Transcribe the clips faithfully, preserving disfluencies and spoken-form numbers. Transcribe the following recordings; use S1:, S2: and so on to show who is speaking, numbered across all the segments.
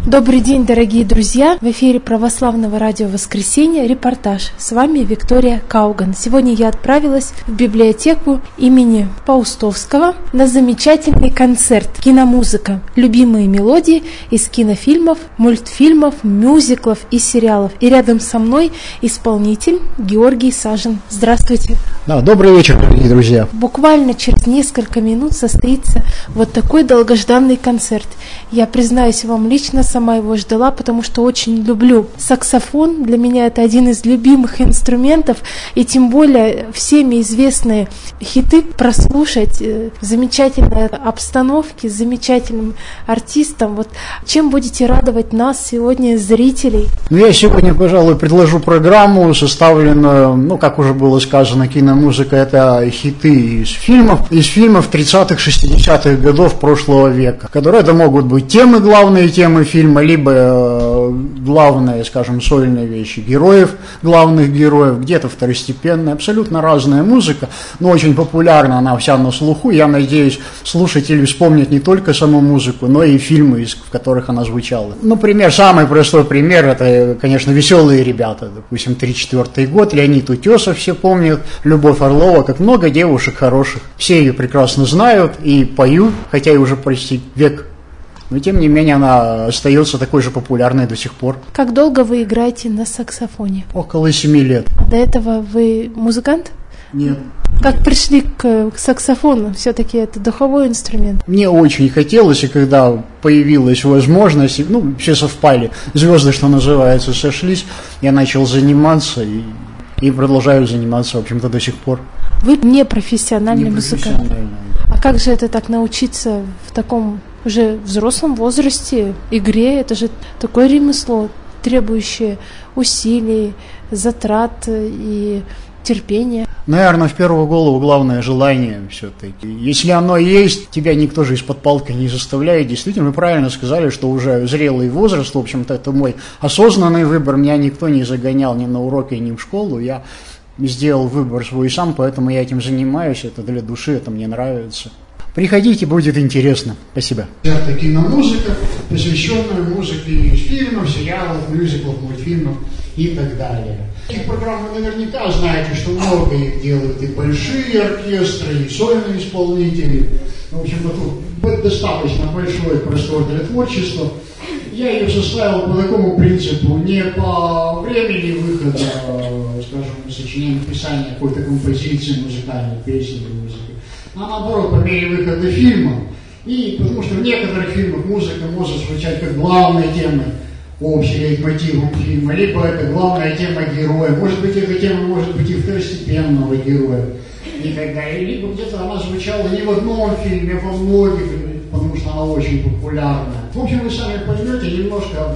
S1: Добрый день, дорогие друзья! В эфире Православного радио «Воскресенье» репортаж. С вами Виктория Кауган. Сегодня я отправилась в библиотеку имени Паустовского на замечательный концерт «Киномузыка». Любимые мелодии из кинофильмов, мультфильмов, мюзиклов и сериалов. И рядом со мной исполнитель Георгий Сажин. Здравствуйте!
S2: Да, добрый вечер, дорогие друзья!
S1: Буквально через несколько минут состоится вот такой долгожданный концерт. Я признаюсь вам лично, сама его ждала, потому что очень люблю саксофон. Для меня это один из любимых инструментов, и тем более всеми известные хиты прослушать в замечательной обстановке, с замечательным артистом. Вот чем будете радовать нас сегодня, зрителей?
S2: Ну, я сегодня, пожалуй, предложу программу, составленную, ну, как уже было сказано, киномузыка — это хиты из фильмов, из фильмов тридцатых-шестидесятых годов прошлого века, которые это могут быть темы, главные темы фильма, либо э, главные, скажем, сольные вещи героев, главных героев, где-то второстепенная, абсолютно разная музыка, но очень популярна, она вся на слуху. Я надеюсь, слушатели вспомнят не только саму музыку, но и фильмы, в которых она звучала. Например, самый простой пример — это, конечно, «Веселые ребята», допустим, тридцать четвёртый год, Леонид Утесов, все помнят, Любовь Орлова, как много девушек хороших. Все ее прекрасно знают и поют, хотя и уже почти век. Но, тем не менее, она остается такой же популярной до сих пор.
S1: Как долго вы играете на саксофоне?
S2: Около семи лет.
S1: До этого вы музыкант?
S2: Нет.
S1: Как пришли к, к саксофону? Все-таки это духовой инструмент.
S2: Мне очень хотелось, и когда появилась возможность, ну, все совпали, звезды, что называется, сошлись, я начал заниматься и, и продолжаю заниматься, в общем-то, до сих пор.
S1: Вы не профессиональный
S2: не
S1: музыкант.
S2: Профессиональный.
S1: А как же это так научиться в таком уже взрослом возрасте игре? Это же такое ремесло, требующее усилий, затрат и терпения.
S2: Наверное, в первую голову главное желание все-таки. Если оно есть, тебя никто же из-под палки не заставляет. Действительно, вы правильно сказали, что уже зрелый возраст, в общем-то, это мой осознанный выбор. Меня никто не загонял ни на уроки, ни в школу. Я сделал выбор свой сам, поэтому я этим занимаюсь. Это для души, это мне нравится. Приходите, будет интересно. Спасибо. Это киномузыка, посвященная музыке из фильмов, сериалов, мюзиклов, мультфильмов и так далее. Таких программ вы наверняка знаете, что много их делают и большие оркестры, и сольные исполнители. В общем-то, тут достаточно большой простор для творчества. Я ее составил по такому принципу, не по времени выхода, скажем, сочинения, написания какой-то композиции музыкальной, песни или музыки, а наоборот, по мере выхода фильма. И потому что в некоторых фильмах музыка может звучать как главная тема, общий лейтмотивом фильма, либо это главная тема героя, может быть, эта тема может быть и второстепенного героя, и так далее. Либо где-то она звучала не в одном фильме, а во многих, потому что она очень популярна. В общем, вы сами поймете немножко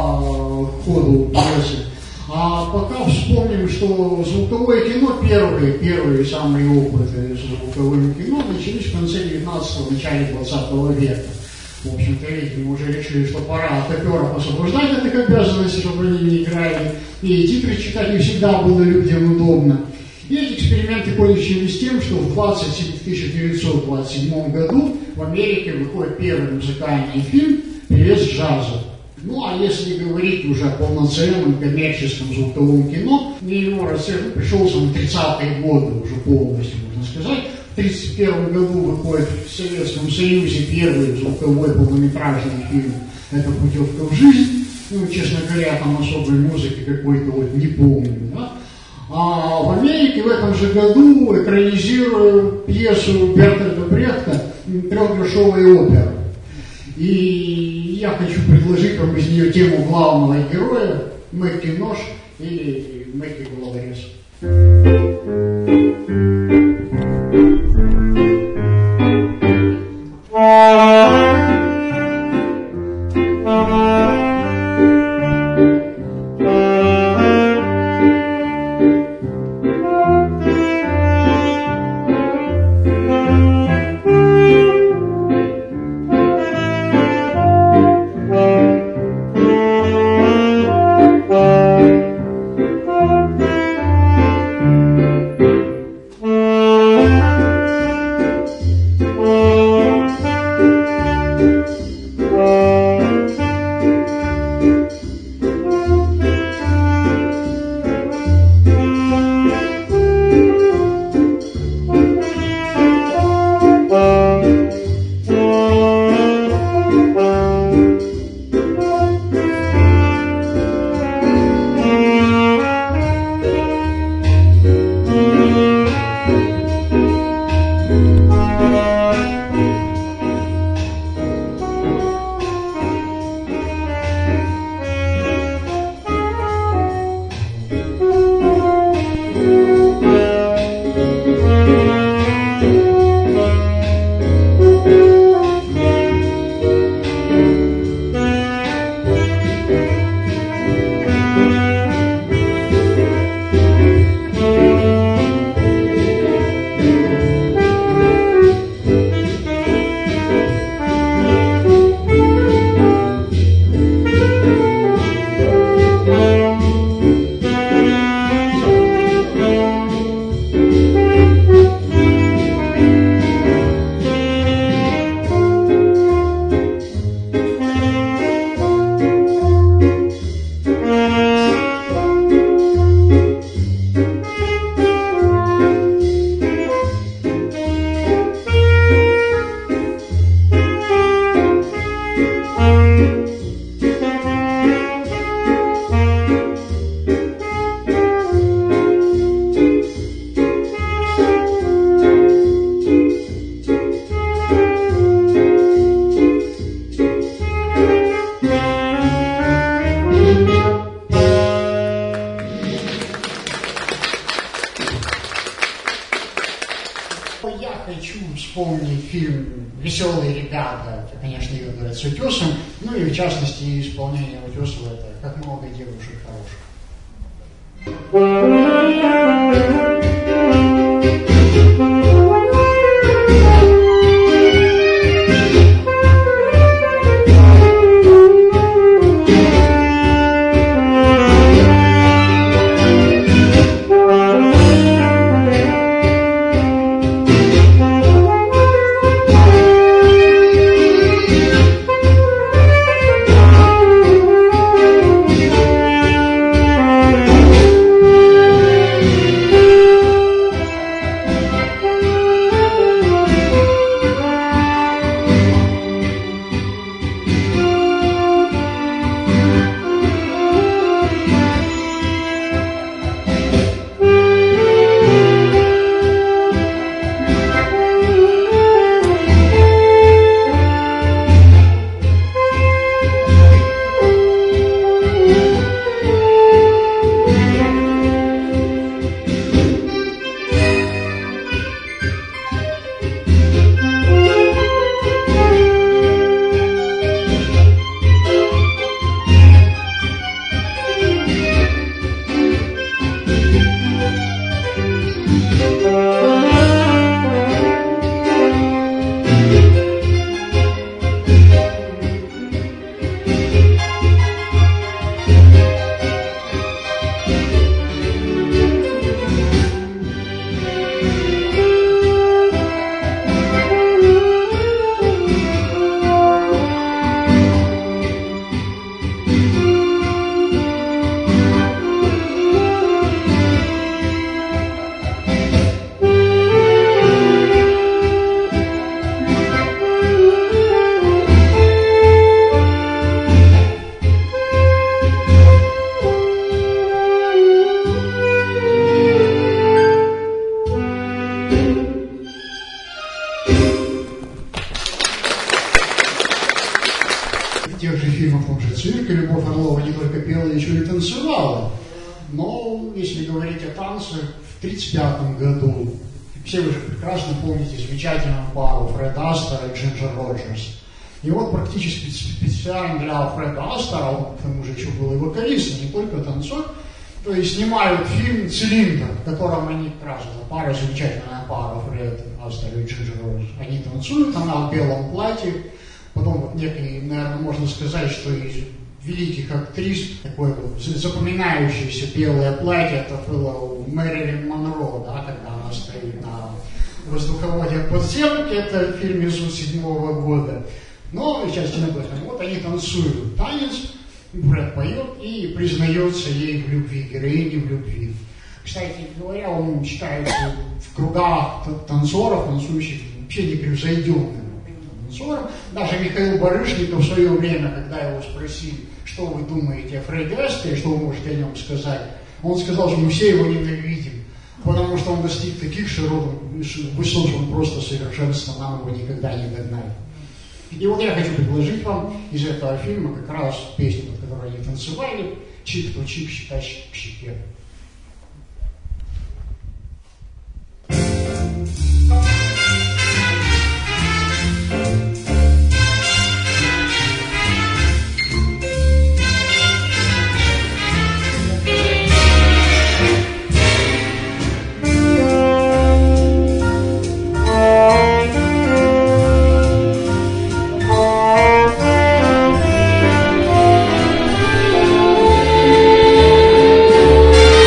S2: по ходу пьесы. А пока вспомним, что звуковое кино, первые, первые самые опыты с звуковым кино начались в конце девятнадцатого, начале двадцатого века. В общем-то, мы уже решили, что пора от актеров освобождать от их обязанностей, чтобы они не играли. И титры читать не всегда было людям удобно. И эти эксперименты кончились тем, что в тысяча девятьсот двадцать седьмом году в Америке выходит первый музыкальный фильм «Певец джаза». Ну, а если говорить уже о полноценном коммерческом звуковом кино, его расцвет пришелся на тридцатые годы уже полностью, можно сказать. В тридцать первом году выходит в Советском Союзе первый звуковой полнометражный фильм «Это путевка в жизнь». Ну, честно говоря, там особой музыки какой-то вот не помню, да? А в Америке в этом же году экранизируют пьесу Бертольда Брехта «Трехгрошовая опера». И я хочу предложить вам из нее тему главного героя Мэкки Нож или Мэкки Головорез. «Веселые ребята», это, конечно, ее говорят с Утесом, ну и в частности исполнение Утесова это «Как много девушек хороших». В тридцать пятом году, все вы же прекрасно помните замечательную пару Фред Астер и Джинджер Роджерс. И вот практически специально для Фреда Астера, он к тому же еще был и вокалист, не только танцор, то есть снимают фильм «Цилиндр», в котором они как раз, пара, замечательная пара Фред Астер и Джинджер Роджерс. Они танцуют, она в белом платье, потом вот некий, наверное, можно сказать, что из великих актрис, такое вот запоминающееся белое платье, это было у Мэрилин Монро, да, когда она стоит на воздуховоде подземке, это фильм из седьмого года. Но сейчас не об этом. Вот они танцуют танец, Брэд поет и признается ей в любви, героине в любви. Кстати говоря, он считается в кругах танцоров, танцующих, вообще непревзойденным танцором. Даже Михаил Барышников в свое время, когда его спросили, что вы думаете о Фреде Астере, что вы можете о нем сказать, он сказал, что мы все его ненавидим, потому что он достиг таких широт, высот, что он просто совершенство, нам его никогда не догнали. И вот я хочу предложить вам из этого фильма как раз песню, под которой они танцевали, «Чик-то-чик, щека-щик к щеке».
S3: Thank you.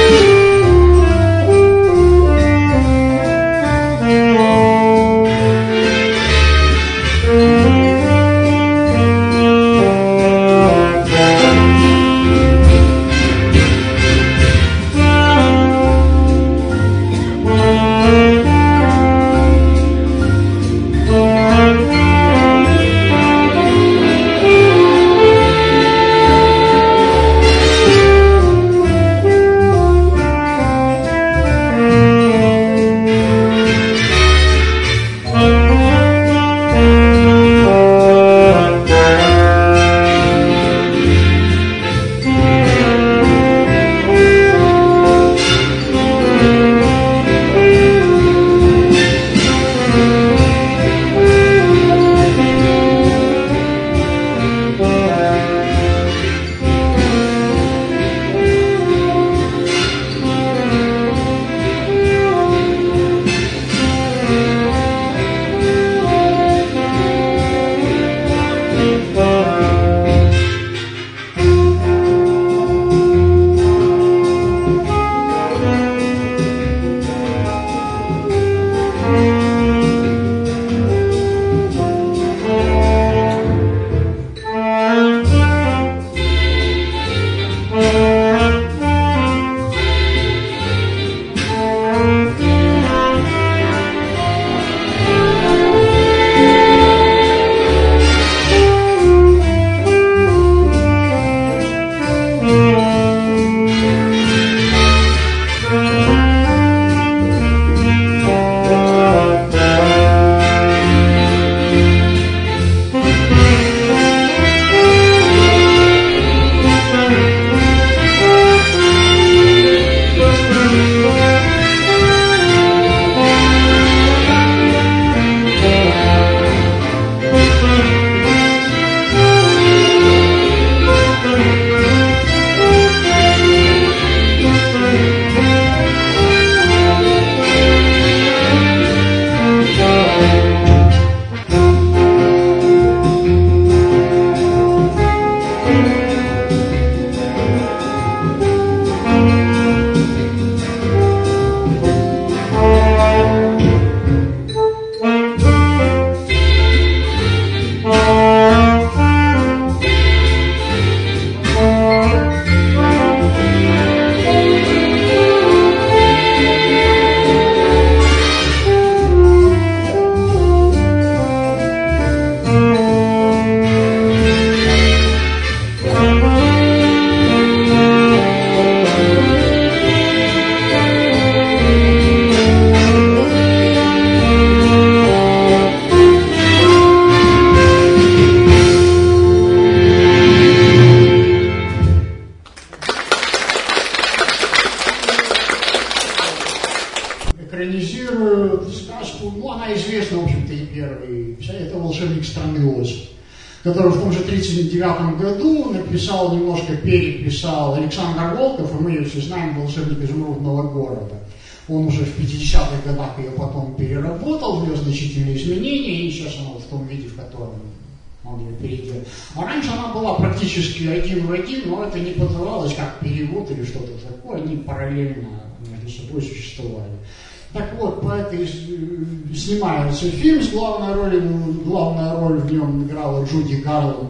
S2: «Атомный остров», который в том же тридцать девятом году написал, немножко переписал Александр Волков, и мы ее все знаем, «Волшебник изумрудного города». Он уже в пятидесятых годах ее потом переработал, внес значительные изменения, и сейчас она вот в том виде, в котором он ее переделал. А раньше она была практически один в один, но это не подавалось как перевод или что-то такое, они параллельно между собой существовали. Так вот, по этой снимается фильм с главной ролью, главная роль в нем играла Джуди Гарланд.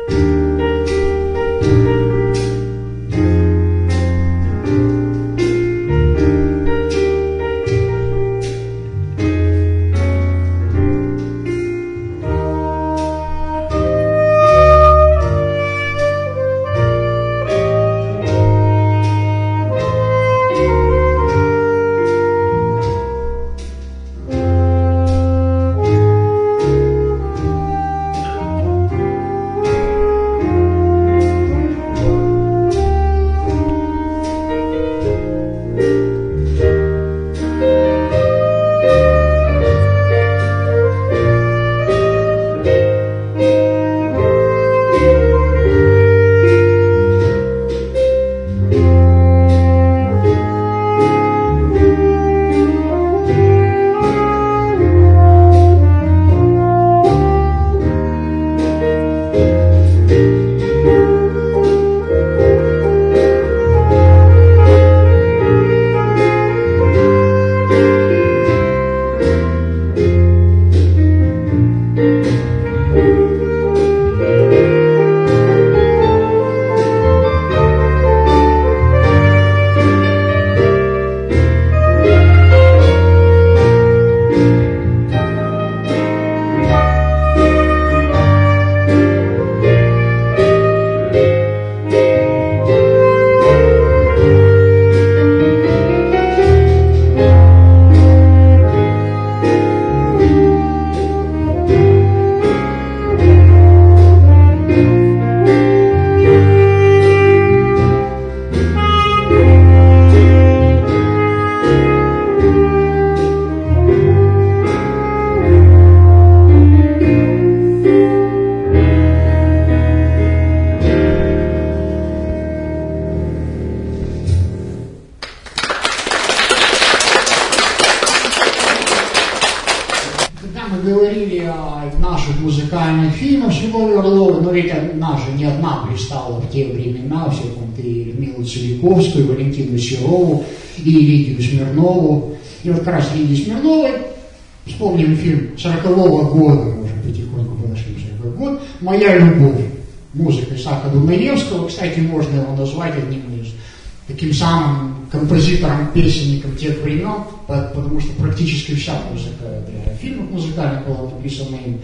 S2: музыкальных фильмов с Любовью Орловой, но ведь она же не одна пристала в те времена, все там и Людмилу Целиковскую, Валентину Серову, и Лидию Смирнову. И вот как раз Лидии Смирновой, вспомним фильм сорокового года, мы уже потихоньку подошли в сороковой год, «Моя любовь», музыка Исаака Дунаевского, кстати, можно его назвать одним из таким самым композитором-песенником тех времен, потому что практически вся музыка для фильмов музыкальных была написана им.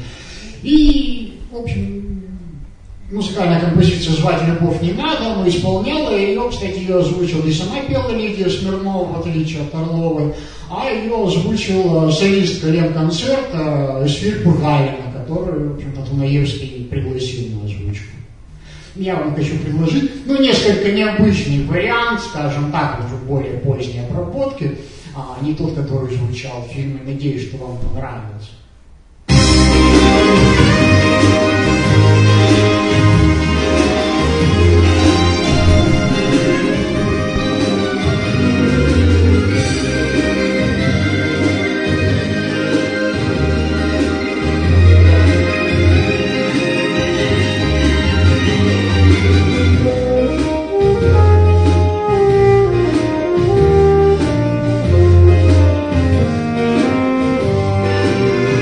S2: И, в общем, музыкальная композиция «Звать любовь не надо», но исполняла ее, кстати, ее озвучила и сама пела Лидия Смирнова, в отличие от Орловой, а ее озвучила солистка Ленконцерта Эсфирь Пургалина, которую, в общем-то, Дунаевский пригласил на озвучку. Я вам хочу предложить, ну, несколько необычный вариант, скажем так, уже более поздней обработки, а не тот, который звучал в фильме. Надеюсь, что вам понравится.
S3: Thank you.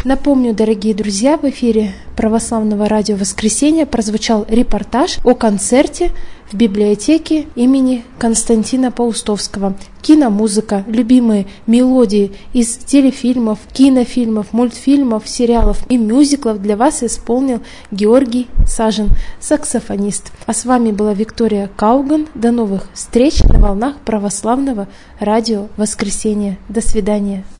S1: Напомню, дорогие друзья, в эфире Православного радио «Воскресенье» прозвучал репортаж о концерте в библиотеке имени Константина Паустовского. Киномузыка, любимые мелодии из телефильмов, кинофильмов, мультфильмов, сериалов и мюзиклов для вас исполнил Георгий Сажин, саксофонист. А с вами была Виктория Кауган. До новых встреч на волнах Православного радио «Воскресенье». До свидания.